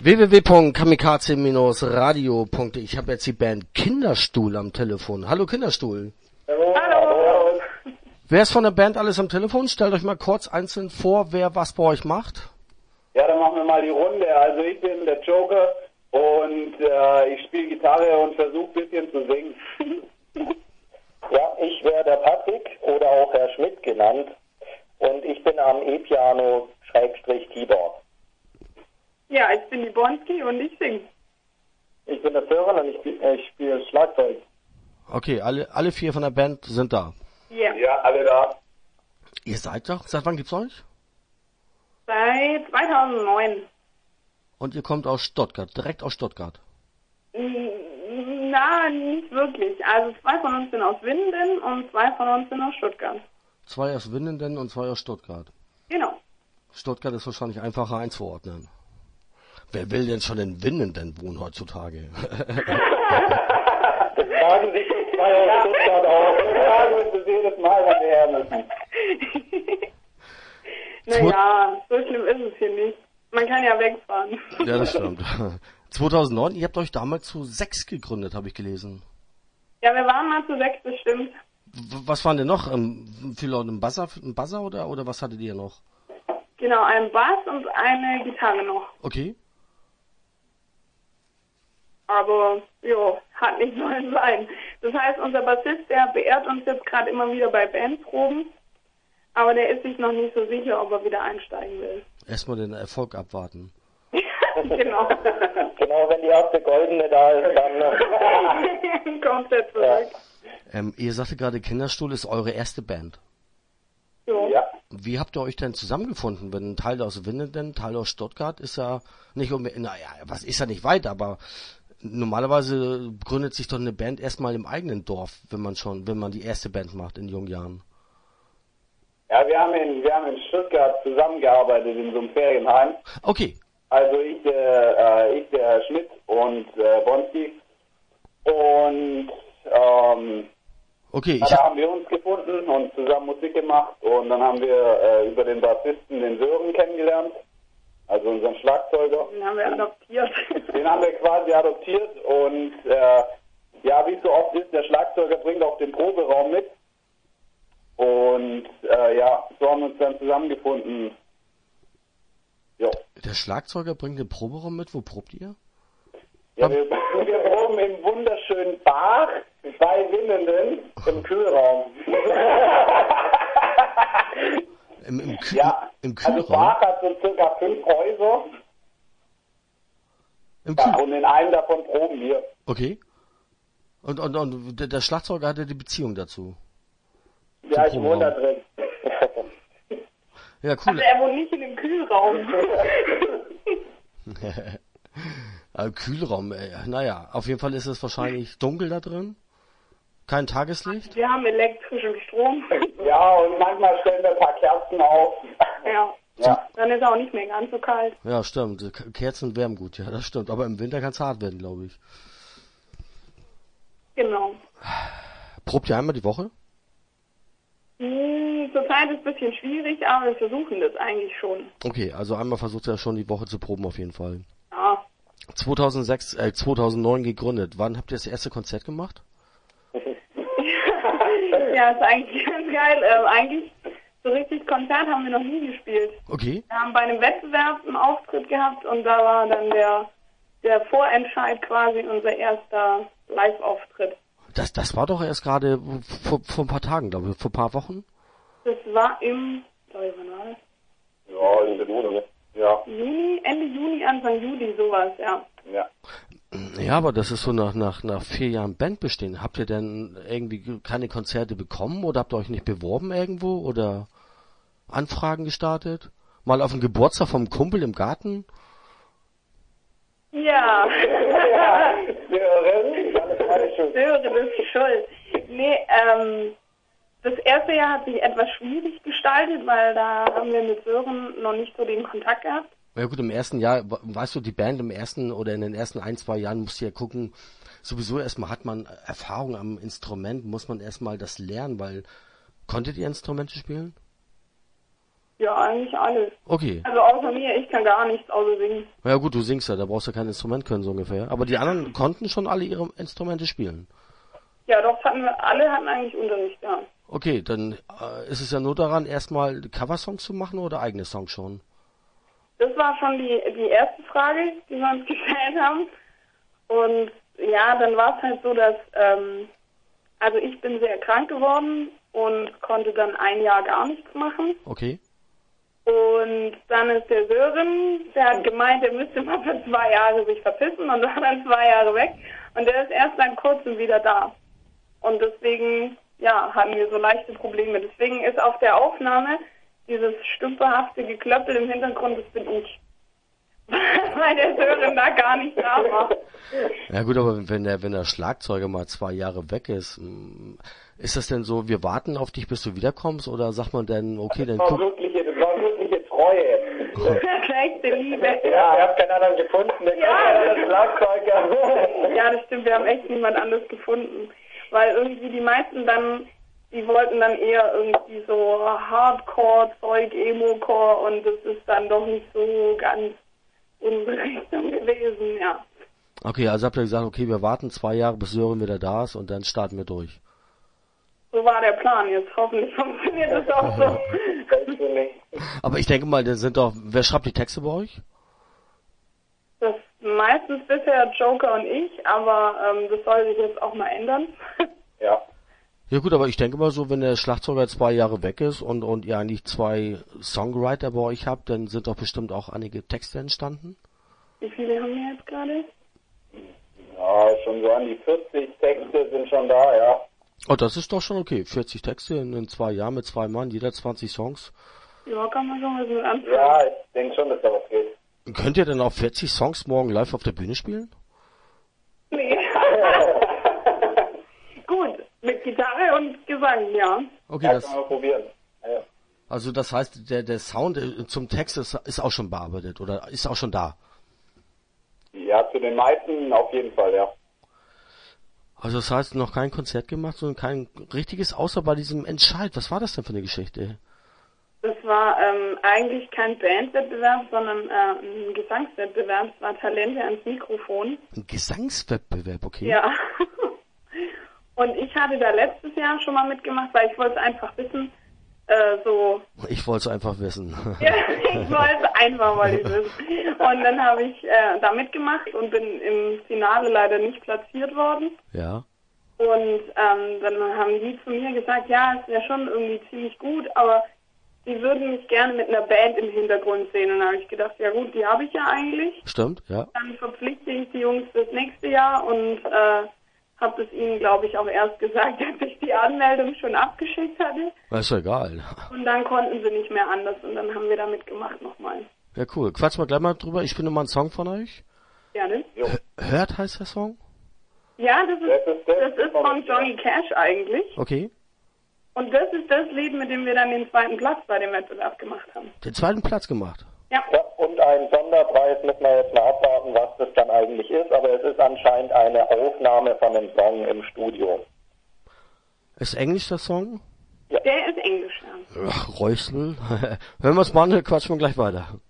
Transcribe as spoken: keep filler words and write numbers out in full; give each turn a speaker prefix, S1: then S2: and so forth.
S1: w w w punkt kamikaze radio punkt de. Ich habe jetzt die Band Kinderstuhl am Telefon. Hallo Kinderstuhl.
S2: Hallo. Hallo.
S1: Wer ist von der Band alles am Telefon? Stellt euch mal kurz einzeln vor, wer was bei euch macht.
S2: Ja, dann machen wir mal die Runde. Also ich bin der Joker und äh, ich spiele Gitarre und versuche ein bisschen zu singen.
S3: Ja, ich wäre der Patrick oder auch Herr Schmidt genannt und ich bin am E-Piano Schrägstrich Keyboard.
S4: Ja, ich bin die Bonski und ich singe.
S3: Ich bin der Sören und ich, ich spiele Schlagzeug.
S1: Okay, alle, alle vier von der Band sind da.
S4: Ja.
S2: Ja, alle da.
S1: Ihr seid doch? Seit wann gibt's euch?
S4: Seit zweitausendneun.
S1: Und ihr kommt aus Stuttgart, direkt aus Stuttgart?
S4: Na, nicht wirklich. Also zwei von uns sind aus Winnenden und zwei von uns sind aus Stuttgart.
S1: Zwei aus Winnenden und zwei aus Stuttgart.
S4: Genau.
S1: Stuttgart ist wahrscheinlich einfacher einzuordnen. Wer will denn schon in Winnenden wohnen heutzutage?
S3: Das fragen sich die zwei aus Stuttgart auch. Das fragen uns das jedes Mal, wenn wir her müssen.
S4: Naja, so schlimm ist es hier nicht. Man kann ja wegfahren.
S1: Ja, das stimmt. zweitausendneun, ihr habt euch damals zu sechs gegründet, habe ich gelesen.
S4: Ja, wir waren mal zu sechs, das stimmt.
S1: W- was waren denn noch? Ähm, viele Leute, ein Buzzer, ein Buzzer oder, oder was hattet ihr noch?
S4: Genau, ein Bass und eine Gitarre noch.
S1: Okay.
S4: Aber, jo, hat nicht sollen sein. Das heißt, unser Bassist, der beehrt uns jetzt gerade immer wieder bei Bandproben. Aber der ist sich noch nicht so sicher, ob er wieder einsteigen will.
S1: Erstmal den Erfolg abwarten.
S4: Genau.
S3: Genau, wenn die erste Goldene da ist, dann...
S4: Kommt er zurück.
S1: Ähm, ihr sagte gerade, Kinderstuhl ist eure erste Band.
S4: So.
S3: Ja.
S1: Wie habt ihr euch denn zusammengefunden? Wenn ein Teil aus Winnenden, ein Teil aus Stuttgart ist ja nicht unbedingt, naja, was ist ja nicht weit, aber normalerweise gründet sich doch eine Band erstmal im eigenen Dorf, wenn man schon, wenn man die erste Band macht in jungen Jahren.
S2: Ja, wir haben in, wir haben in Stuttgart zusammengearbeitet in so einem Ferienheim.
S1: Okay.
S2: Also ich, der, äh, ich, der Schmidt und äh, Bonski. Und ähm,
S1: Okay,
S2: ja,
S1: ich
S2: da
S1: hab,
S2: haben wir uns gefunden und zusammen Musik gemacht. Und dann haben wir äh, über den Bassisten den Sören kennengelernt, also unseren Schlagzeuger.
S4: Den haben wir adoptiert.
S2: Den haben wir quasi adoptiert und äh, ja, wie es so oft ist, der Schlagzeuger bringt auch den Proberaum mit. Und äh, ja, so haben wir uns dann zusammengefunden. Jo.
S1: der Schlagzeuger bringt den Proberaum mit, wo probt ihr?
S2: Ja, wir, wir proben im wunderschönen Bach bei Winnenden im Kühlraum.
S1: Im, im, Kühl,
S2: Ja,
S1: im
S2: also
S1: Kühlraum?
S2: Bach hat so circa fünf Häuser.
S1: Im
S2: Ja,
S1: Kühl
S2: und in einem davon proben wir.
S1: Okay. Und, und, und der, der Schlagzeuger hatte die Beziehung dazu?
S2: Ja, ich
S1: Zum
S2: wohne da
S1: Proberaum.
S2: drin.
S1: Ja,
S4: Also
S1: cool.
S4: er wohnt nicht in dem Kühlraum.
S1: äh, Kühlraum, ey. Naja, auf jeden Fall ist es wahrscheinlich dunkel da drin. Kein Tageslicht.
S4: Wir haben elektrischen Strom.
S2: Ja, und manchmal stellen wir ein paar Kerzen auf.
S4: Ja.
S2: Ja.
S4: Dann ist er auch nicht mehr ganz so kalt.
S1: Ja, stimmt. K- Kerzen wärmen gut, ja, das stimmt. Aber im Winter kann es hart werden, glaube ich.
S4: Genau.
S1: Probt ihr einmal die Woche?
S4: Hm, zurzeit ist es ein bisschen schwierig, aber wir versuchen das eigentlich schon.
S1: Okay, also einmal versucht ihr ja schon die Woche zu proben auf jeden Fall.
S4: Ja.
S1: zweitausendsechs, äh, zweitausendneun gegründet. Wann habt ihr das erste Konzert gemacht?
S4: Ja, ist eigentlich ganz geil. Ähm, eigentlich so richtig Konzert haben wir noch nie gespielt.
S1: Okay.
S4: Wir haben bei einem Wettbewerb einen Auftritt gehabt und da war dann der, der Vorentscheid quasi unser erster Live-Auftritt.
S1: Das, das war doch erst gerade vor, vor ein paar Tagen, glaube ich, vor ein paar Wochen.
S4: Das war im, glaube ich, wann war das?
S2: Ja, in der Juni. Ja.
S4: Juni, Ende Juni, Anfang Juli, sowas, ja.
S2: Ja.
S1: Ja, aber das ist so nach, nach, nach vier Jahren Band bestehen. Habt ihr denn irgendwie keine Konzerte bekommen oder habt ihr euch nicht beworben irgendwo oder Anfragen gestartet? Mal auf dem Geburtstag vom Kumpel im Garten?
S4: Ja.
S2: Sören, alles schön.
S4: Sören ist schuld. Nee, ähm, das erste Jahr hat sich etwas schwierig gestaltet, weil da haben wir mit Sören noch nicht so den Kontakt gehabt.
S1: Ja gut, im ersten Jahr, weißt du, die Band im ersten oder in den ersten ein, zwei Jahren musst du ja gucken, sowieso erstmal hat man Erfahrung am Instrument, muss man erstmal das lernen, weil, konntet ihr Instrumente spielen?
S4: Ja, eigentlich alles.
S1: Okay.
S4: Also außer mir, ich kann gar nichts außer singen.
S1: Ja gut, du singst ja, da brauchst du kein Instrument können, so ungefähr. Aber die anderen konnten schon alle ihre Instrumente spielen.
S4: Ja, doch, hatten wir, alle hatten eigentlich Unterricht, ja.
S1: Okay, dann äh, ist es ja nur daran, erstmal Coversongs zu machen oder eigene Songs schon?
S4: Das war schon die, die erste Frage, die wir uns gestellt haben. Und ja, dann war es halt so, dass, ähm, also ich bin sehr krank geworden und konnte dann ein Jahr gar nichts machen.
S1: Okay.
S4: Und dann ist der Sören, der hat gemeint, er müsste mal für zwei Jahre sich verpissen und war dann zwei Jahre weg. Und der ist erst seit kurzem wieder da. Und deswegen, ja, hatten wir so leichte Probleme. Deswegen ist auf der Aufnahme dieses stümperhafte Geklöppel im Hintergrund, das bin ich. Weil der Sören da gar nicht da war.
S1: Ja gut, aber wenn der, wenn der Schlagzeuger mal zwei Jahre weg ist, ist das denn so, wir warten auf dich, bis du wiederkommst, oder sagt man denn, okay, dann
S3: Das war
S1: guck...
S3: wirkliche, das war wirkliche Treue.
S4: Echte Liebe.
S3: Ja, ihr habt keinen anderen gefunden, der
S4: Ja.
S3: ja. Schlagzeuger.
S4: Ja, das stimmt, wir haben echt niemand anderes gefunden. Weil irgendwie die meisten dann, die wollten dann eher irgendwie so Hardcore-Zeug, Emo-Core, und das ist dann doch nicht so ganz unsere Richtung gewesen, ja.
S1: Okay, also habt ihr gesagt, okay, wir warten zwei Jahre, bis Sören wieder da ist und dann starten wir durch.
S4: So war der Plan jetzt. Hoffentlich funktioniert das auch so.
S1: Aber ich denke mal, das sind doch, wer schreibt die Texte bei euch?
S4: Das meistens bisher Joker und ich, aber ähm, das soll sich jetzt auch mal ändern.
S3: Ja.
S1: Ja gut, aber ich denke mal so, wenn der Schlagzeuger zwei Jahre weg ist und, und ihr eigentlich zwei Songwriter bei euch habt, dann sind doch bestimmt auch einige Texte entstanden?
S4: Wie viele haben wir jetzt gerade?
S2: Ja, schon so an die vierzig Texte sind schon da, ja.
S1: Oh, das ist doch schon okay. vierzig Texte in, in zwei Jahren mit zwei Mann, jeder zwanzig Songs.
S4: Ja, kann man schon mal so anfangen.
S2: Ja, ich denke schon, dass da was geht.
S1: Könnt ihr denn auch vierzig Songs morgen live auf der Bühne spielen?
S4: Nee. Gut, mit Gitarre und Gesang, ja.
S1: Okay,
S2: Ja,
S1: das,
S2: können wir probieren. Ja.
S1: also das heißt, der, der Sound äh, zum Text ist, ist auch schon bearbeitet oder ist auch schon da?
S2: Ja, zu den meisten auf jeden Fall, ja.
S1: Also das heißt, noch kein Konzert gemacht, sondern kein richtiges, außer bei diesem Entscheid. Was war das denn für eine Geschichte?
S4: Das war ähm, eigentlich kein Bandwettbewerb, sondern äh, ein Gesangswettbewerb. Es war Talente ans Mikrofon.
S1: Ein Gesangswettbewerb, okay.
S4: Ja. Und ich hatte da letztes Jahr schon mal mitgemacht, weil ich wollte einfach wissen, äh, so...
S1: Ich wollte es einfach wissen.
S4: Ja, ich wollte einfach mal wissen. Und dann habe ich äh, da mitgemacht und bin im Finale leider nicht platziert worden.
S1: Ja.
S4: Und ähm, dann haben die zu mir gesagt, ja, es wäre schon irgendwie ziemlich gut, aber die würden mich gerne mit einer Band im Hintergrund sehen. Und dann habe ich gedacht, ja gut, die habe ich ja eigentlich.
S1: Stimmt, ja.
S4: Dann verpflichte ich die Jungs fürs nächste Jahr und äh, habe es ihnen, glaube ich, auch erst gesagt, als ich die Anmeldung schon abgeschickt hatte.
S1: Das ist ja egal.
S4: Und dann konnten sie nicht mehr anders und dann haben wir da mitgemacht nochmal.
S1: Ja, cool. Quatsch mal gleich mal drüber. Ich bin immer ein Song von euch.
S4: Gerne.
S2: Jo.
S1: Hört heißt der Song?
S4: Ja, das ist,
S2: Das ist, das
S4: das ist von Johnny Cash eigentlich.
S1: Okay.
S4: Und das ist das Lied, mit dem wir dann den zweiten Platz bei dem Wettbewerb gemacht haben.
S1: Den zweiten Platz gemacht.
S4: Ja.
S3: Ja, und ein Sonderpreis müssen wir jetzt mal abwarten, was das dann eigentlich ist, aber es ist anscheinend eine Aufnahme von einem Song im Studio.
S1: Ist Englisch der Song?
S4: Der ist Englisch, ja.
S1: Ach, Reusel. Hören wir uns mal an, dann quatschen wir gleich weiter.